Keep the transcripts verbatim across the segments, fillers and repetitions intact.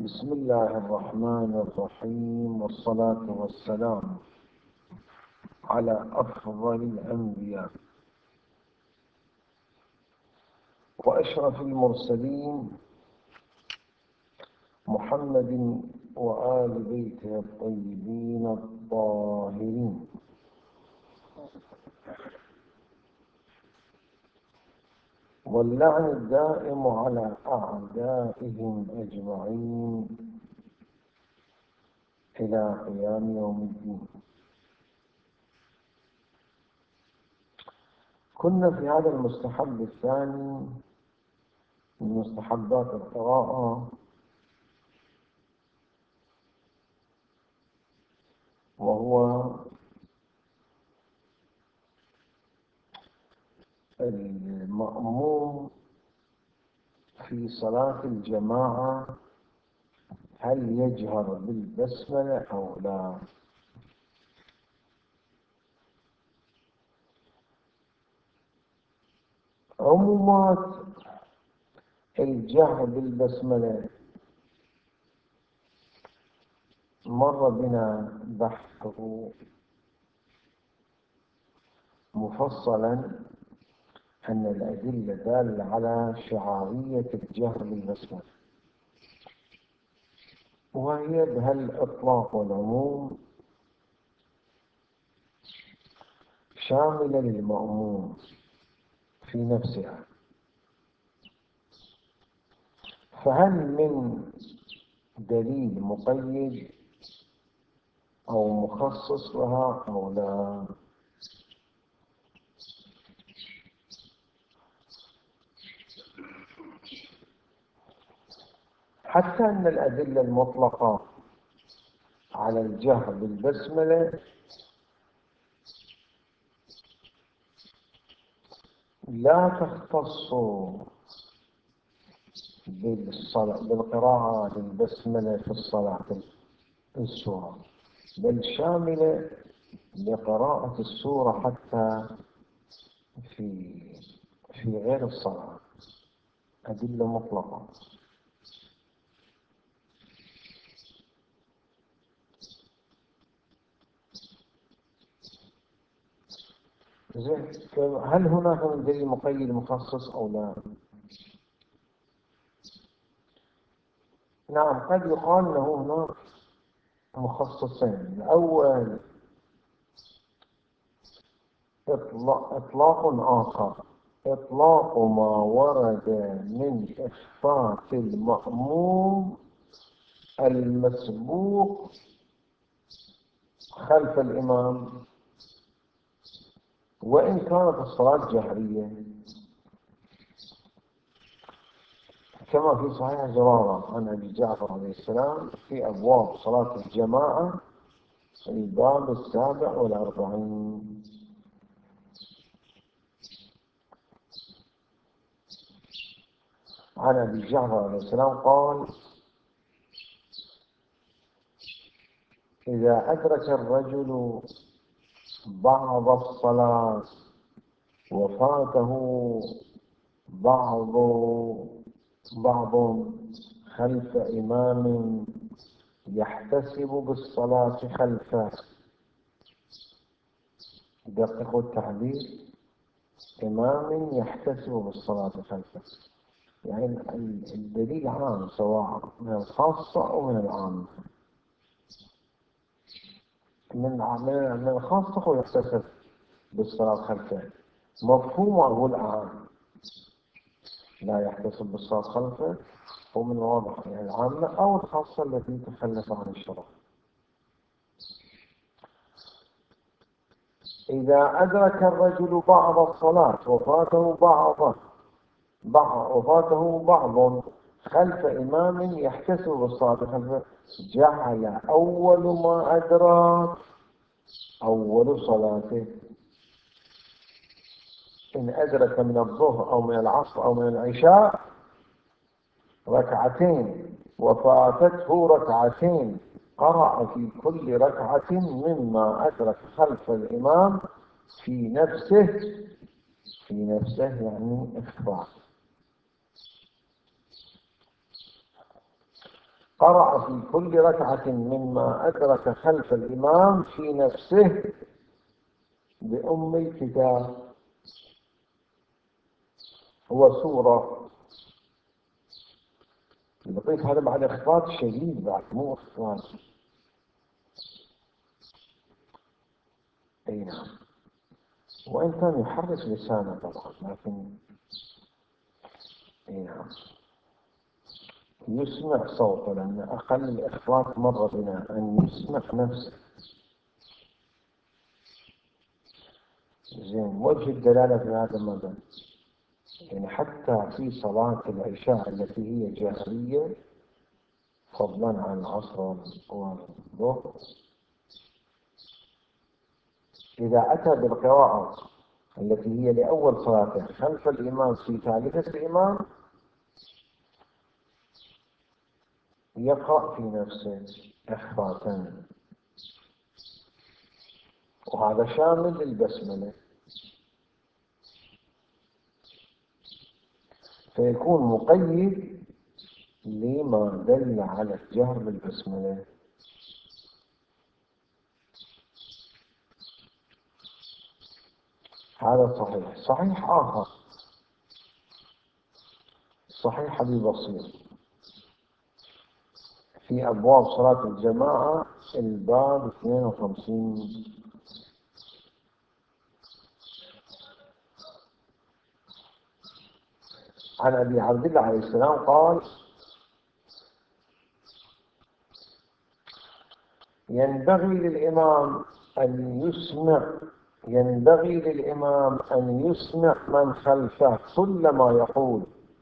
بسم الله الرحمن الرحيم، والصلاة والسلام على أفضل الأنبياء وأشرف المرسلين محمد وآل بيته الطيبين الطاهرين، واللعن الدائم على أعدائهم أجمعين إلى قيام يوم الدين. كنا في هذا المستحب الثاني من مستحبات القراءة، وهو المأموم في صلاة الجماعة هل يجهر بالبسملة أو لا؟ عمومات الجهر بالبسملة مر بنا بحثه مفصلا، أن الأدلة دالة على شرعية الجهر بالبسملة، وهي بها الإطلاق والعموم شاملة للمأموم في نفسها. فهل من دليل مقيد أو مخصص لها أو لا؟ حتى أن الأدلة المطلقة على الجهر بالبسملة لا تختص بالصلاة بالقراءة بالبسملة في الصلاة السورة، بل شاملة لقراءة السورة حتى في في غير الصلاة. أدلة مطلقة. زين، هل هناك من دليل مقيد مخصص أو لا؟ نعم، قد يقال له هناك مخصصين. الأول إطلاق آخر، إطلاق ما ورد من إخفاء المأموم المسبوق خلف الإمام وإن كانت الصلاة جهرية، كما في صحيح زرارة عن أبي جعفر عليه السلام في أبواب صلاة الجماعة الباب السابع والأربعين. عن أبي جعفر عليه السلام قال: إذا أدرك الرجل بعض الصلاة وفاته بعض بعض خلف إمام يحتسب بالصلاة خلفه، دققوا التعبير، إمام يحتسب بالصلاة خلفه، يعني الدليل عام سواء من الخاصة أو من العامة. من من الخاصة هو يحتسب بالصلاة خلفه، مفهومه العام لا يحتسب بالصلاة خلفه هو من واضح يعني العامة أو الخاصة التي تخلف عن الشرع. إذا أدرك الرجل بعض الصلاة وفاته بعض بعض وفاته بعض خلف إمام يحتسب بالصلاة خلفه، جعل أول ما أدرك أول صلاته. إن أدرك من الظهر أو من العصر أو من العشاء ركعتين وفاتته ركعتين، قرأ في كل ركعة مما أدرك خلف الإمام في نفسه في نفسه يعني إخفاء. قرأ في كل ركعة مما أدرك خلف الإمام في نفسه بأم الكتاب هو سورة. لقيت هذا بعد إخفاق شديد، بعد مو إخفاق. أي نعم، وإن كان يحرك لسانه طبعا، لكن أي نعم يسمع صوته، لأن أقل الإخفاق مر بنا أن يسمع نفسه. زين، وجه الدلالة في هذا المبدأ يعني حتى في صلاة العشاء التي هي جهرية فضلا عن العصر والظهر، إذا أتى بالقراءة التي هي لأول صلاته خلف الإمام في ثالثة الإمام يقرأ في نفسه إخفاءً، وهذا شامل للبسملة، فيكون مقيد لما دل على الجهر بالبسملة. هذا صحيح. صحيح آخر، صحيح ببسيط في أبواب صلاة الجماعة الباب اثنين وخمسين، عن أبي عبد الله عليه السلام قال: ينبغي للإمام أن يسمع ينبغي للإمام أن يسمع من خلفه كل ما يقول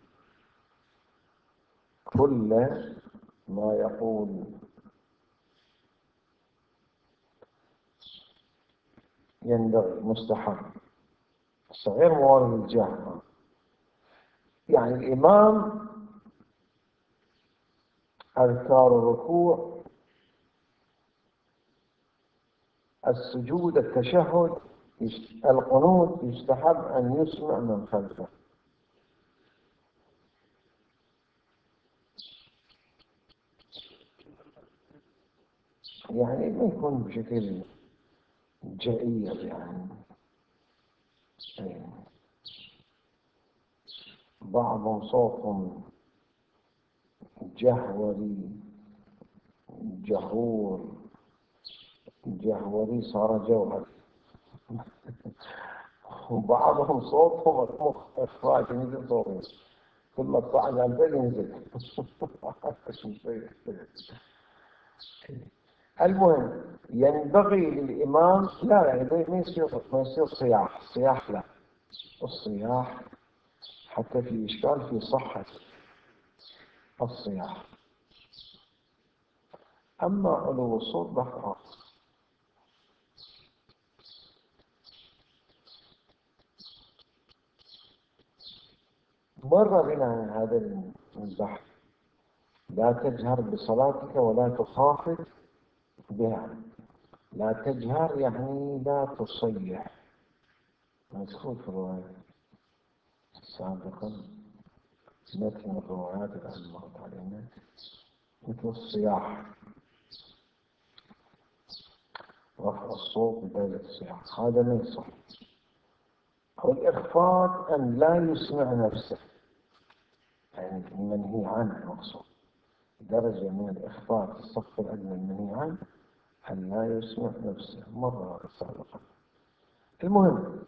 كل ما يقول ينبغي مستحب صغير موارد الجهر. يعني الإمام أذكار الركوع، السجود، التشهد، القنوت، يستحب أن يسمع من خلفه. يعني ما يكون بشكل جئير، يعني بعضهم صوتهم جهوري جهور جهوري صار جوهر، وبعضهم صوتهم مخ إخراج مثل صوتهم، ثم الطعن عن ذلك ينزل. المهم ينبغي للإمام، لا يعني ما يصير ما يصير صياح صياح لا، الصياح حتى في إشكال في صحة الصياح. أما علو الصوت بحر. مر بنا هذا البحث: لا تجهر بصلاتك ولا تخافت بها. لا تجهر يعني لا تصيح، مذكور في الرواية سابقا مثل الروايات التي مرت علينا مثل الصياح، رفع الصوت بداية الصياح، هذا ما يصح. والإخفاء أن لا يسمع نفسه، يعني المنهي عنه المقصود، درجة من الإخفاء في الصف الأدنى المنهي عنه أن لا يسمع نفسه، مرة سابقا. المهم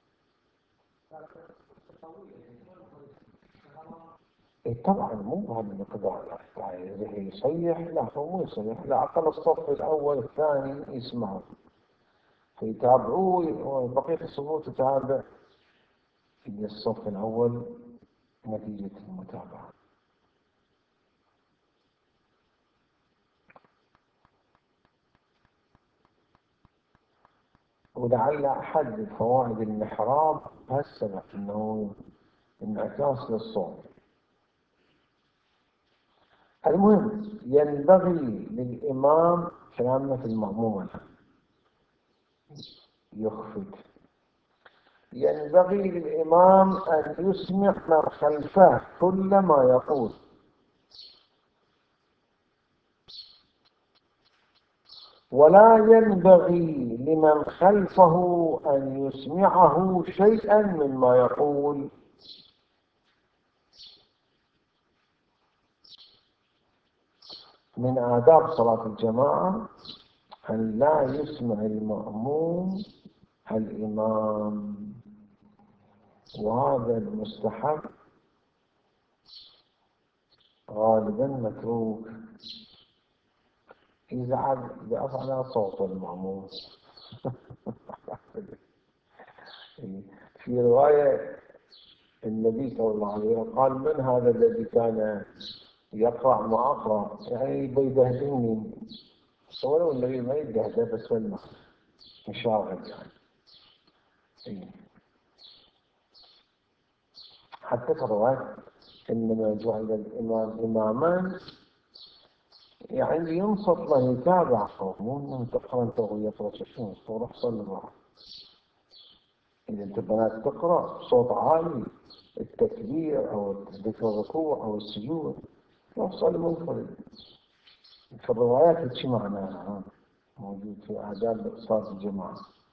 إيه طبعا مو بهذا المقدار، إذا يصيح لا هو مو يصيح، لا أقل الصف الأول الثاني يسمعه فيتابعوه، وبقية الصفوف تتابع في الصف الأول نتيجة المتابعة. ولعل أحد فوائد المحراب هالسبب أنه انعكاس للصوت. المهم ينبغي للإمام، كلامنا في المأمومة يخفت، ينبغي للإمام أن يسمع من خلفه كل ما يقول. ولا ينبغي لمن خلفه أن يسمعه شيئا مما يقول. من آداب صلاة الجماعة أن لا يسمع المأموم الإمام، وهذا المستحب غالبا متروك. يزعل يقف على صوت المأموم. في رواية النبي صلى الله عليه وسلم قال: من هذا الذي كان يقرأ ما أقرأ؟ يعني بيدهدني. ولو النبي ما يدهده بس والله مشاغل يعني. حتى في الرواية إنما جعل الإمام إماما يعني ينصت له يتابعه، مو أن تقرأ أنت وهي ترشحون تروح صلي معه. إذا أنت بنات تقرأ بصوت عالي التكبير أو ذكر الركوع أو السجود، روح صلي منفرد. في الروايات شي معناها موجود في آداب صلاة الجماعة.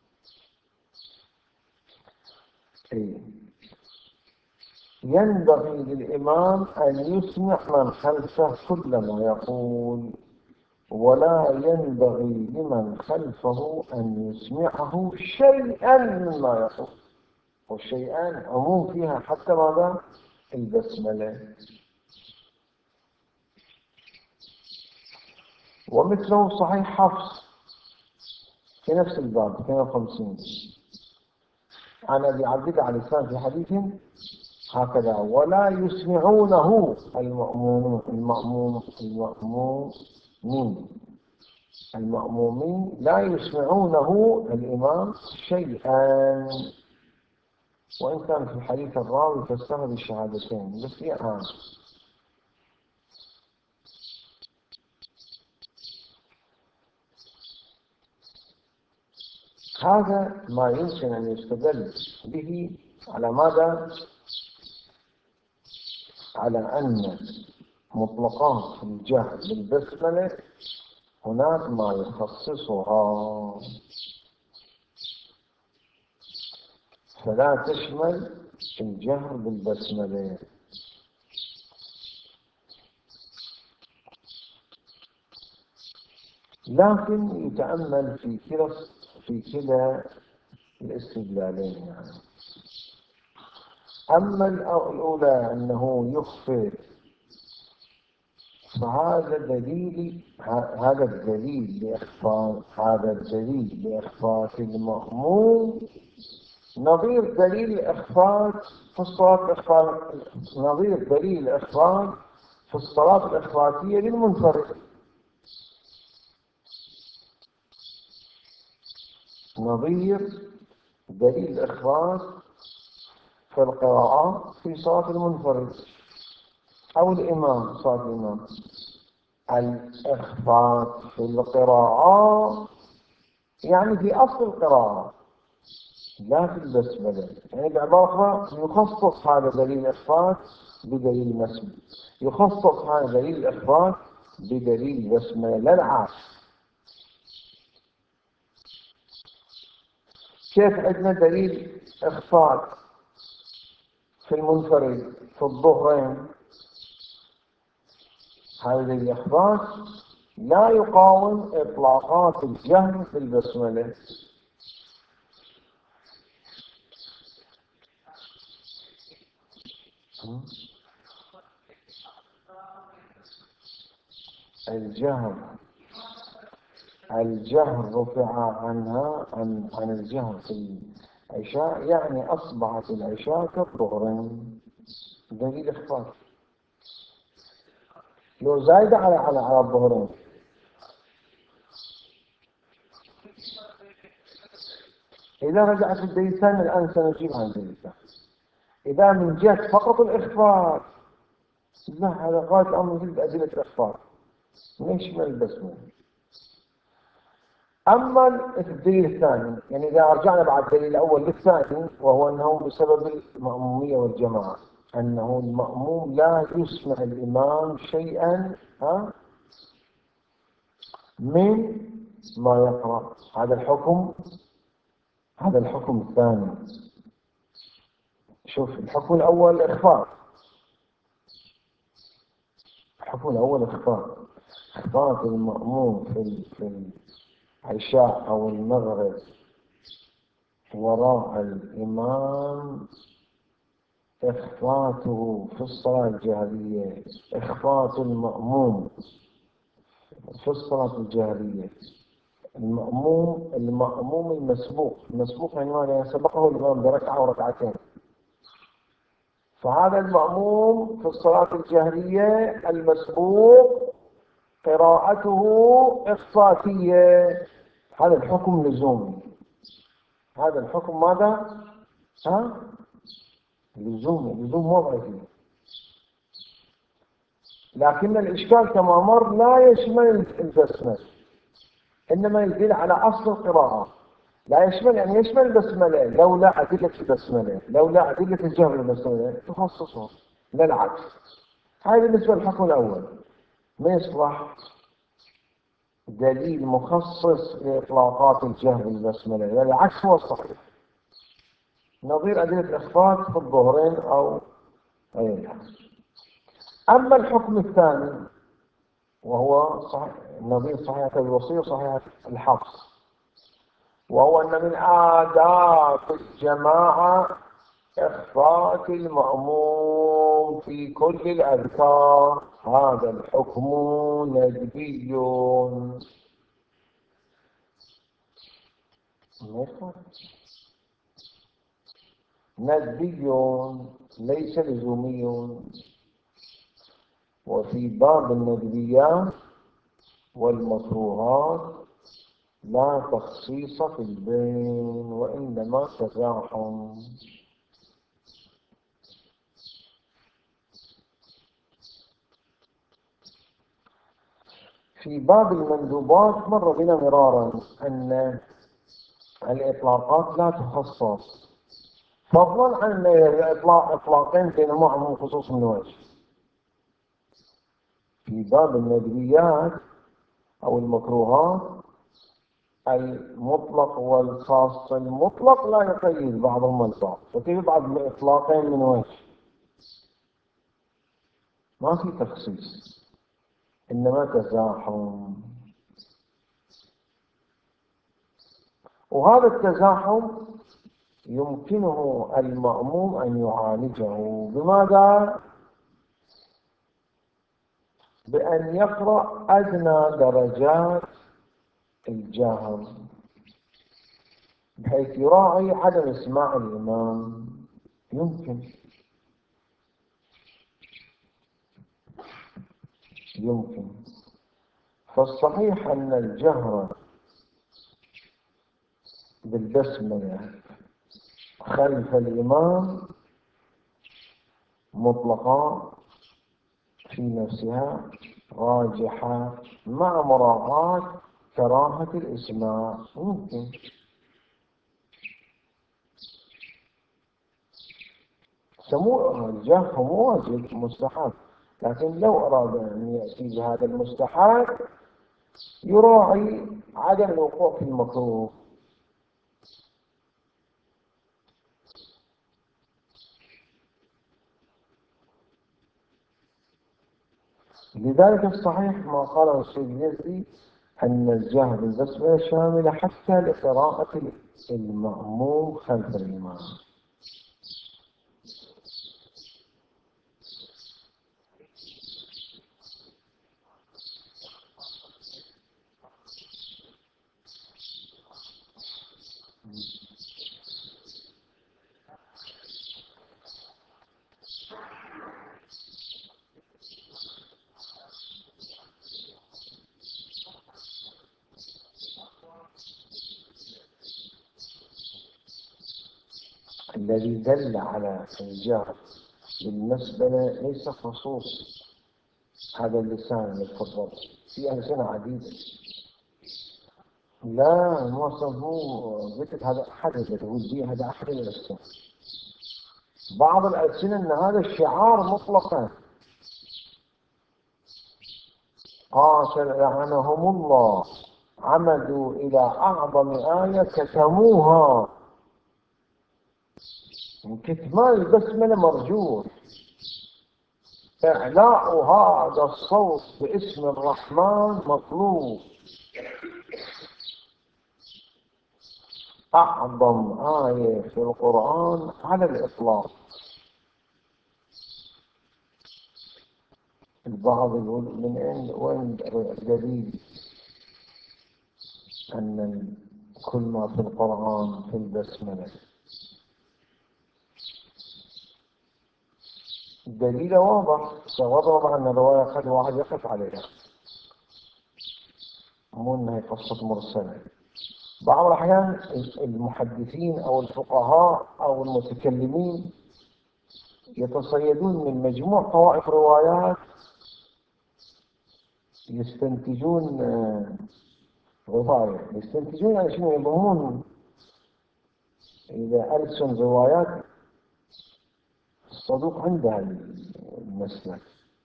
إيه. ينبغي للإمام أن يسمع من خلفه كل ما يقول، ولا ينبغي لمن خلفه أن يسمعه شيئا مما يقول. والشيئان عموم فيها حتى ماذا؟ البسملة. ومثله صحيح حفص في نفس الباب اثنين وخمسين عن أبي عبد الله عليه السلام في حديث هكذا: ولا يسمعونه المأمومون المأموم المأمومين المأمومين لا يسمعونه الإمام شيئا، وإن كان في الحديث الراوي فسر بالشهادتين بس يعني. هذا ما يمكن أن يستدل به على ماذا؟ على أن مطلقات الجهل بالبسملة هناك ما يخصصها، فلا تشمل الجهر بالبسملة. لكن يتأمل في كلا في كلا الاستدلالين يعني. أما الأولى أنه يخفي، فهذا دليل هذا الدليل لإخفاء هذا الدليل لإخفاء المأموم نظير دليل إخفاء في الصلاة الإخفاء نظير دليل إخفاء في الصلاة الإخفاءية للمنفرد. نظير دليل إخفاء في القراءة في صلاة المنفرد أو الإمام صلاة الإمام. الإخفاء في القراءة يعني في أصل القراءة لا في البسملة. يعني بعبارة أخرى يخصص هذا دليل الإخفاء بدليل بسملة، يخصص هذا دليل الإخفاء بدليل بسملة لا العكس. كيف عندنا دليل إخفاء في المنفرد في الظهرين؟ هذا دليل إخفاء لا يقاوم إطلاقات الجهر في البسملة. الجهر الجهر رفع عنها عن عن الجهر في العشاء، يعني أصبحت العشاء كالظهرين. دليل إخفاء لو زايدة على على على الظهرين. إذا رجعت الدليل الثاني الآن سنجيب عن الدليل الثاني. إذا من جهة فقط الإخفاء لا، هذا غاية الأمر جد أدلة الإخفاء يشمل البسملة. أما الدليل الثاني يعني إذا رجعنا بعد الدليل الأول للثاني، وهو أنه بسبب المأمومية والجماعة، أنه المأموم لا يسمع الإمام شيئا ها من ما يقرأ. هذا الحكم هذا الحكم الثاني. شوف، الحكم الأول إخفاء. الحكم الأول إخفاء إخفاء المأموم في في العشاء أو المغرب وراء الإمام، إخفاته في الصلاة الجهرية. إخفاء المأموم في الصلاة الجهرية. المأموم المأموم المسبوق المسبوق يعني ماذا؟ سبقه الإمام بركعة وركعتين. فهذا المأموم في الصلاة الجهرية المسبوق قراءته إخفاتية. هذا الحكم لزومي. هذا الحكم ماذا؟ ها؟ لزومي، لزوم وضعي. لكن الإشكال كما مر لا يشمل البسملة، إنما يدل على أصل القراءة. لا يشمل، يعني يشمل البسملة لولا أدلة البسملة، لولا أدلة الجهر البسملة تخصصه، لا العكس. هذا بالنسبة للحكم الأول. ما يصلح دليل مخصص لإطلاقات الجهر بالبسملة، لا العكس هو الصحيح، نظير أدلة الإخفاء في الظهرين أو غيرها. أما الحكم الثاني وهو صحيح نظير صحيحة الوصية وصحيحة الحفص، وهو أن من آداب الجماعة إخفاء المأموم في كل الأذكار. هذا الحكم ندبي. ندبي ليس لزومي. وفي باب الندبيات والمكروهات لا تخصيص في البين، وإنما تزاحم. في باب المندوبات مر بنا مرارا أن الإطلاقات لا تخصص، فضلا عن الإطلاق إطلاقين بينهما عموم خصوص من وجه. في باب الندبيات أو المكروهات المطلق والخاص. المطلق لا يقيد بعضهما البعض، فكيف بعض الإطلاقين من وجه؟ ما في تخصيص، إنما تزاحم. وهذا التزاحم يمكنه المأموم أن يعالجه. بماذا؟ بأن يقرأ أدنى درجات الجهر، بحيث يراعي عدم إسماع الإمام. يمكن يمكن فالصحيح أن الجهر بالبسملة خلف الإمام مطلقا في نفسها راجحة، مع مراعاة كراهة الإسماع. ممكن سموه الجهر مو واجب، مستحب، لكن لو أراد أن يأتي بهذا المستحب يراعي عدم الوقوع في المكروه. لذلك الصحيح ما قاله الشيخ اليزي أن الجهر بالبسملة شامل حتى لقراءة المأموم خلف الإمام. الذي دل على الجهر بالمسبلة ليس خصوص هذا اللسان الفضل، في ألسنة عديدة. لا الموصف هو قلت هذا أحد التوزيع، هذا أحد الألسنة. بعض الألسنة أن هذا الشعار مطلقا، قاتل لعنهم الله عمدوا إلى أعظم آية كتموها. كتمان البسملة مرجوح، إعلاء هذا الصوت باسم الرحمن مطلوب. أعظم آية في القرآن على الإطلاق. البعض يقول من أين وين الدليل أن كل ما في القرآن في البسملة؟ الدليل واضح، واضح أن الرواية قد واحد يقف عليها، مو أنها قصة مرسلة. بعض الأحيان المحدثين أو الفقهاء أو المتكلمين يتصيدون من مجموع طوائف روايات، يستنتجون رواية، يستنتجون يعني شنو؟ يضمون إذا ألسن روايات الصدوق عندها المسلك،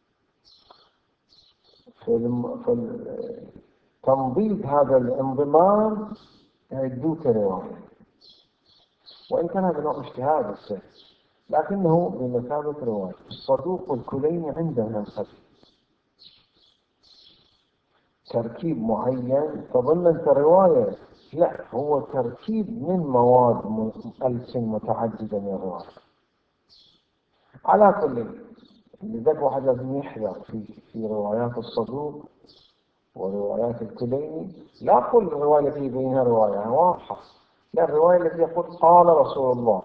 فتنضيد هذا الانضمام يعدوه كرواية، وإن كان هذا نوع اجتهاد السهل، لكنه بمثابة رواية. الصدوق والكليني عندنا الخط تركيب معين تظن أنت رواية، لا، هو تركيب من مواد ألسن متعددة من الرواية. على كل، لذلك واحد لازم يحذر في في روايات الصدوق وروايات الكليني. لا كل الرواية التي بينها رواية واضحة، لا، الرواية التي يقول قال رسول الله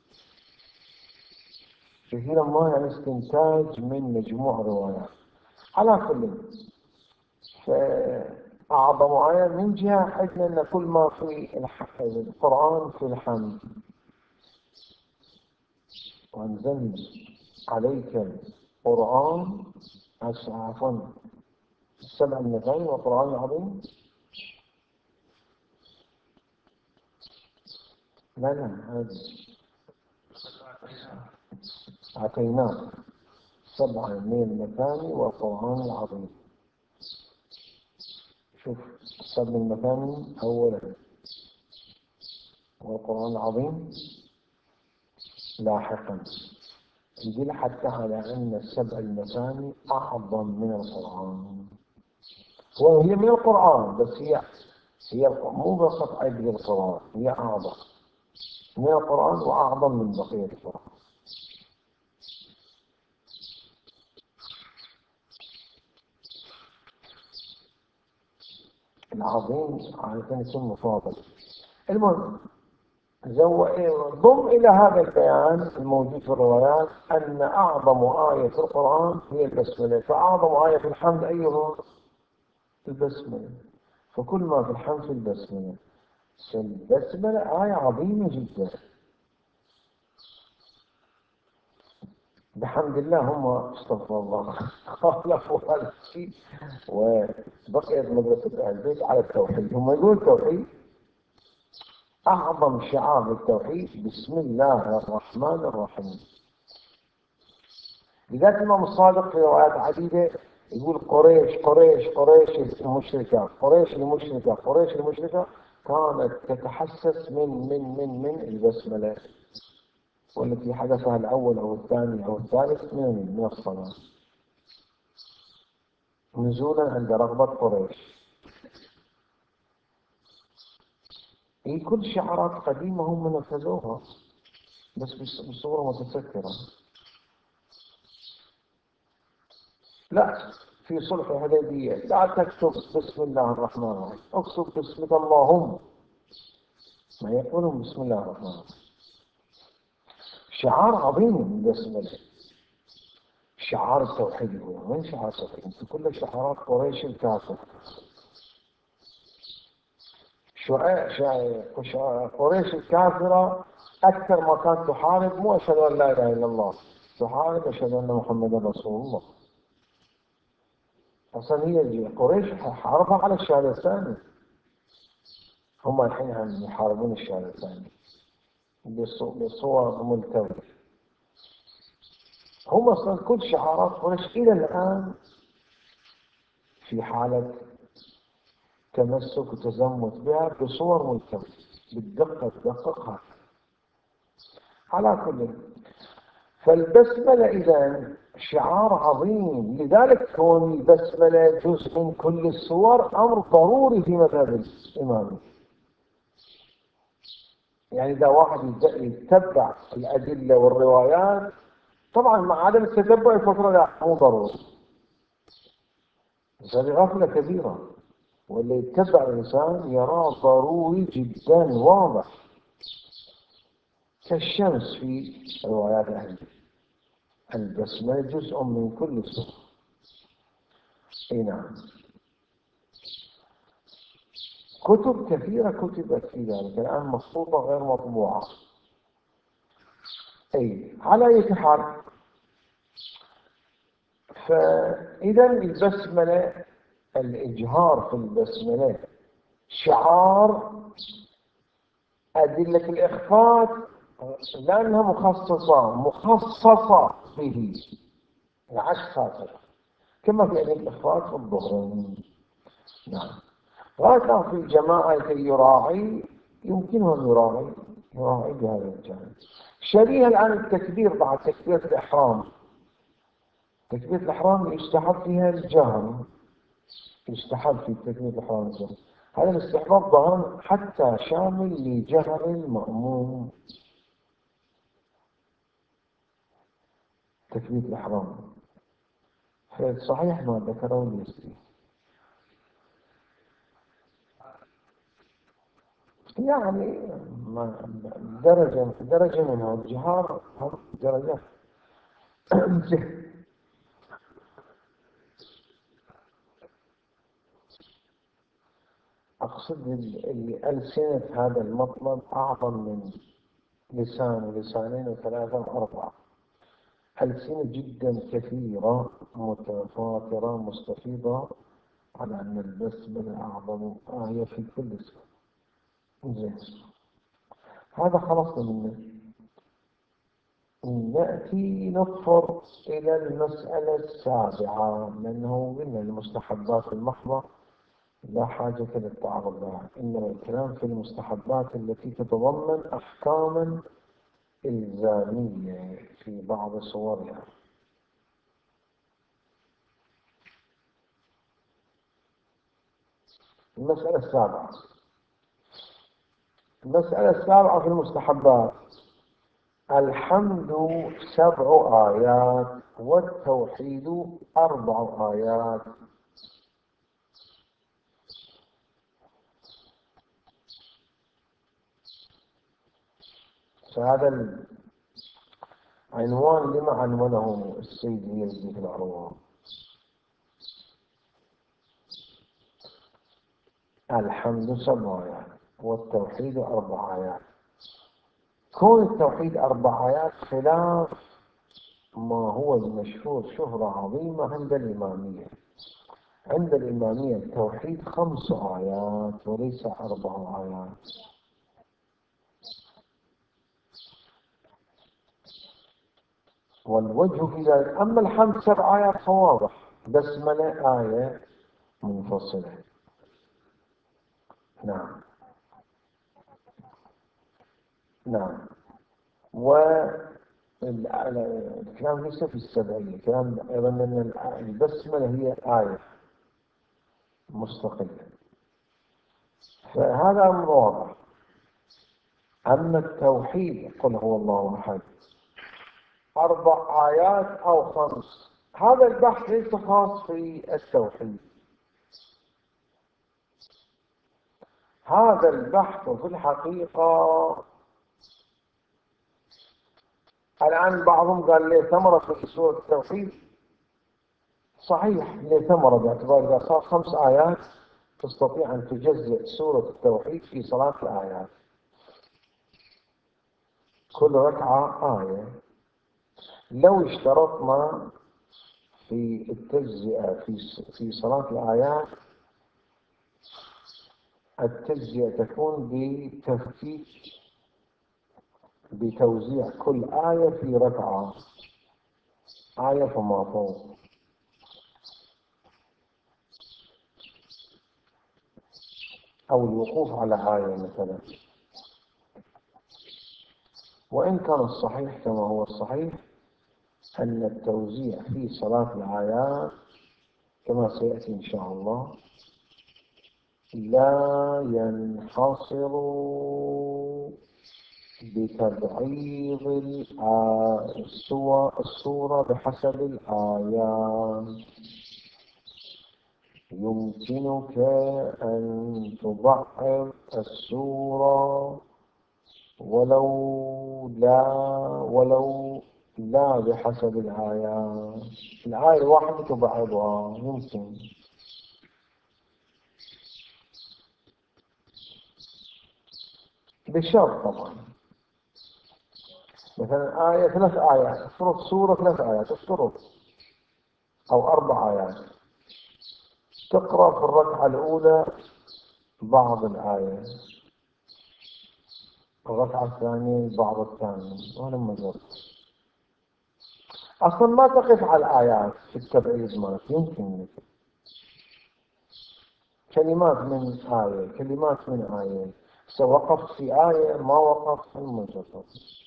كثيرا ما يعني استنتاج من مجموع روايات. على كل، فأعظم آية من جهة عندنا أن كل ما في القرآن في الحمد. وأنزلنا عليك القرآن، عفوا السبع المثاني والقرآن العظيم. لا لا هذا أعطيناه سبع من المثاني والقرآن العظيم. شوف، السبع المثاني أولا والقرآن العظيم لاحقا. يدل حتى على أن السبع المثاني أعظم من القرآن، وهي من القرآن، بس هي هي مو فقط عيب القرآن، هي أعظم من القرآن وأعظم من بقية القرآن. العظيم عادة يكون مفاضل. المهم، ضم إلى هذا البيان الموجود في الروايات أن أعظم آية في القرآن هي البسملة، فأعظم آية في الحمد أيها البسملة، فكل ما في الحمد في البسملة. البسملة آية عظيمة جدا. بحمد الله هم استغفر الله خالفوا هذا الشيء، وبقيت مدرسة أهل البيت على التوحيد. هم يقولون التوحيد أعظم شعار التوحيد بسم الله الرحمن الرحيم. لذلك الإمام الصادق في روايات عديدة يقول قريش قريش قريش المشركة، قريش المشركة، قريش المشركة كانت تتحسس من من من من البسملة، والتي حدثها الأول أو الثاني أو الثالث من من الصلاة، نزولا عند رغبة قريش. هي كل شعارات قديمة هم نفذوها بس بصورة متسكرة. لا، في صلح الحديبية لا تكتب بسم الله الرحمن الرحيم، اكتب بسمك اللهم، ما يقولون بسم الله الرحمن الرحيم. شعار عظيم بسم الله، شعار التوحيد. هو وين شعار التوحيد؟ كل شعارات قريش الكافر. قريش الكافرة أكثر ما كانت تحارب مو أشهد أن لا إله إلا الله، تحارب أشهد أن محمدا رسول الله. أصلا هي قريش حاربها على الشهادة الثانية، هم الحين هم يحاربون الشهادة الثانية بصور ملتوية. هم أصلا كل شعارات قريش إلى الآن في حالة تمسك وتزمت بها بصور ملتوية بالدقة تدققها. على كل، فالبسملة إذا شعار عظيم، لذلك كون البسملة جزء من كل السور أمر ضروري في مذهب الإمام. يعني إذا واحد يتبع الأدلة والروايات، طبعا مع عدم التتبع الفترة لا مو ضروري، بس هذه غفلة كبيرة. واللي يتبع الإنسان يراه ضروري جدا واضح كالشمس في روايات أهل البسملة جزء من كل سورة. اي نعم. كتب كثيرة كتبت في ذلك الآن مخطوطة غير مطبوعة. اي على أي حال، فإذا البسملة، الإجهار في البسملة شعار. أدلة الإخفاء لأنها مخصصة مخصصة به العكس هذا، كما في أدلة الإخفاء في الظهر. نعم. ولكن في الجماعة كي يراعي، يمكنه أن يراعي يراعي بهذا الجانب. شبيه الآن التكبير بعد تكبيرة الإحرام. تكبيرة الإحرام يستحب فيها الجهر، يستحب في تكبيرة الإحرام الجهر. هذا الاستحباب ظهر حتى شامل لجهر المأموم. تكبيرة الإحرام صحيح ما ذكره اليسري، يعني ما درجة درجة منها الجهار درجات. أقصد اللي ألسنة هذا المطلب أعظم من لسان ولسانين وثلاثة وأربعة. ألسنة جدا كثيرة متفاخرة مستفيضة على أن البسملة أعظم آية في كل سورة. زين، هذا خلصنا منه. نأتي نظفر إلى المسألة السابعة، لأنه من المستحبات المحضة لا حاجة للتعرض لها، إنما الكلام في المستحبات التي تتضمن أحكاما إلزامية في بعض صورها. المسألة السابعة المسألة السابعة في المستحبات: الحمد سبع آيات والتوحيد أربع آيات. فهذا العنوان لما عنونه السيد يزيد العروة. الحمد سبع آيات والتوحيد أربع آيات. كون التوحيد أربع آيات خلاف ما هو المشهور شهرة عظيمة عند الإمامية. عند الإمامية التوحيد خمس آيات وليس أربع آيات. والوجه في ذلك، أما الحمد سبع آيات فواضح، بسملة آية منفصلة. نعم نعم. والكلام ليس في السبعية، الكلام أيضا أن البسملة هي آية مستقلة، فهذا أمر واضح. أما التوحيد قل هو الله أحد أربع آيات أو خمس، هذا البحث ليس خاص في التوحيد. هذا البحث في الحقيقة الآن بعضهم قال لي ثمرة في سورة التوحيد. صحيح لي ثمرة، باعتبار إذا صار خمس آيات تستطيع أن تجزئ سورة التوحيد في صلاة الآيات، كل ركعة آية. لو اشترطنا في التجزئة في في صلاة الآيات، التجزئة تكون بتفكيك بتوزيع كل آية في ركعة، آية فما فوق. أو الوقوف على آية مثلا. وإن كان الصحيح كما هو الصحيح أن التوزيع في صلاة الآيات كما سيأتي إن شاء الله لا ينحصر بتبعيض السورة بحسب الآيات. يمكنك أن تضعف السورة ولو لا ولو لا بحسب الآيات. الآية الواحدة تبعضها يمكن، بشرط طبعا. مثلا آية ثلاث آيات، افترض سورة ثلاث آيات، افترض أو أربع آيات، تقرأ في الركعة الأولى بعض الآية، الركعة الثانية بعض الثانية، ولما جرت أصلا ما تقف على الآيات في التبعيض مالك. يمكن كلمات من آية كلمات من آية، سواء وقفت في آية ما وقفت المجرد.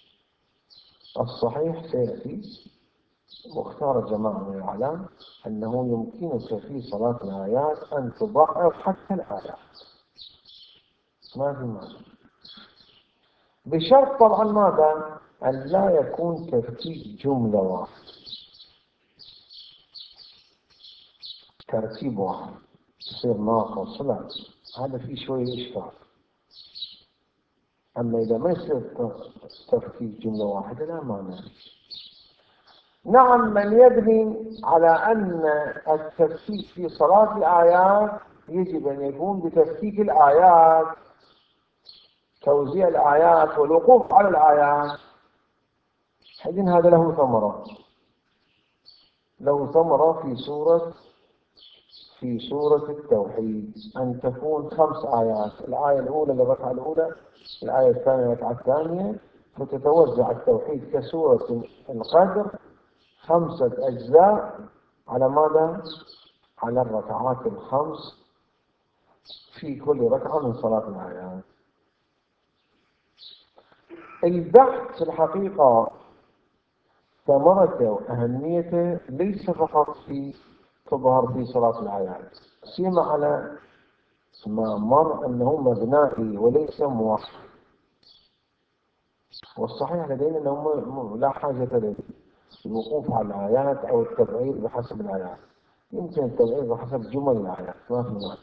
الصحيح سيأتي، واختار جماعة من العلماء أنه يمكنك في صلاة الآيات أن تضعف حتى الآيات، ما في معنى، بشرط طبعا ماذا؟ أن لا يكون ترتيب جملة واحدة، ترتيب واحد يصير ناقص، لا هذا فيه شوية إشكال. أما إذا ما يصير ترتيب جملة واحدة لا مانع. نعم، من يبني على أن الترتيب في صلاة الآيات يجب أن يكون بترتيب الآيات، توزيع الآيات والوقوف على الآيات، حين هذا له ثمرة، له ثمرة في سورة في سورة التوحيد، أن تكون خمس آيات، الآية الأولى للركعة الأولى، الآية الثانية للركعة الثانية، فتتوزع التوحيد كسورة القدر خمسة أجزاء على ماذا؟ على الركعات الخمس في كل ركعة من صلاة الآيات. البحث في الحقيقة ثمرته وأهميته ليس فقط في تظهر في صلاة الآيات، سيما على ما مر أنه مبنائي وليس موحد. والصحيح لدينا أنه لا حاجة للوقوف على الآيات أو التبعير بحسب الآيات، يمكن التبعير بحسب جمل الآيات ما في معنى.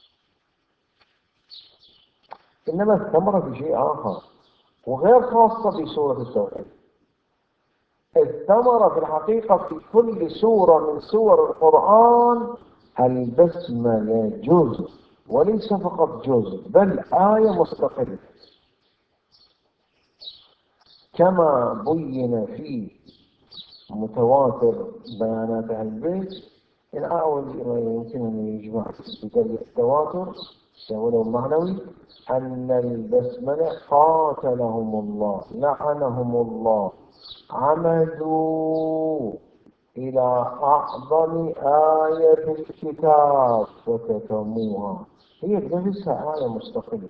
إنما الثمرة في شيء آخر وغير خاصة بسورة التوحيد. الثمرة في الحقيقة في كل سورة من سور القرآن البسملة جزء، وليس فقط جزء بل آية مستقلة، كما بين في متواتر بيانات أهل البيت. الأول يمكن أن يجمع بدليل التواتر ولو معنوي أن البسملة قاتلهم الله لعنهم الله عمدوا إلى أعظم آية في الكتاب وكتموها، هي نفسها آية مستقلة،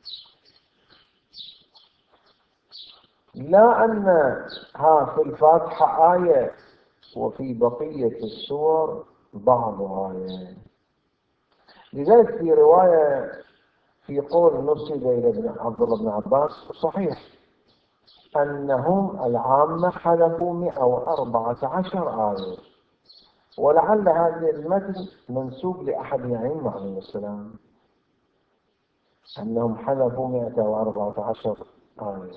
لا أنها في الفاتحة آية وفي بقية السور بعض آية. لذلك في رواية في قول نسب إلى ابن عبد الله بن عباس صحيح أنهم العامة حلفوا مئة وأربعة عشر آية، ولعل هذا المتن منسوب لأحد الأئمة عليه السلام أنهم حلفوا مئة وأربعة عشر آية،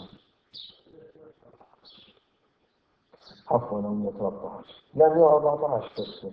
عفوا مئة وثلاثة عشر، لا مئة وأربعة عشر بس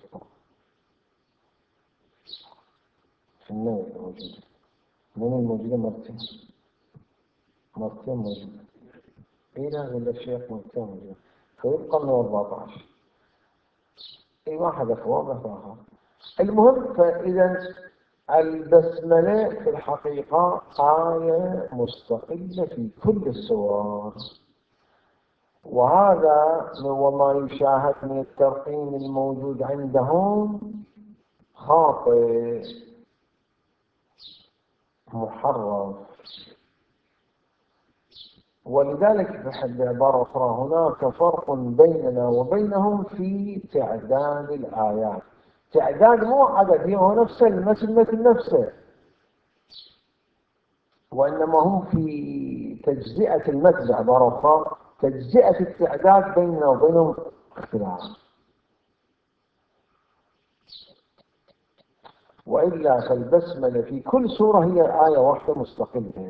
في النوع الموجود من الموجودة مرتين مرتين موجودة إلى ولا الشيخ مرتين موجودة، فيبقى مئة وأربعة عشر. أي واحد أخوة آخر. المهم، فإذا البسملة في الحقيقة آية مستقلة في كل السور، وهذا وما يشاهد من الترقيم الموجود عندهم خاطئ. محرف. ولذلك بعبارة أخرى هناك فرق بيننا وبينهم في تعداد الآيات. تعداد مو عدد، هو نفسه المثل مثل نفسه، وإنما هم في تجزئة المثل. بعبارة أخرى تجزئة التعداد بيننا وبينهم اختلاف. وإلا فالبسملة في كل سورة هي آية واحدة مستقلة.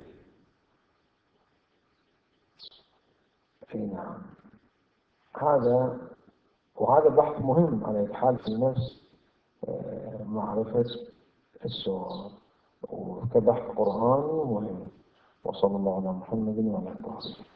نعم، هذا وهذا بحث مهم على الحال في النفس، معرفة السور وكبحث قرآني مهم. وصلى الله على محمد وعلى آله.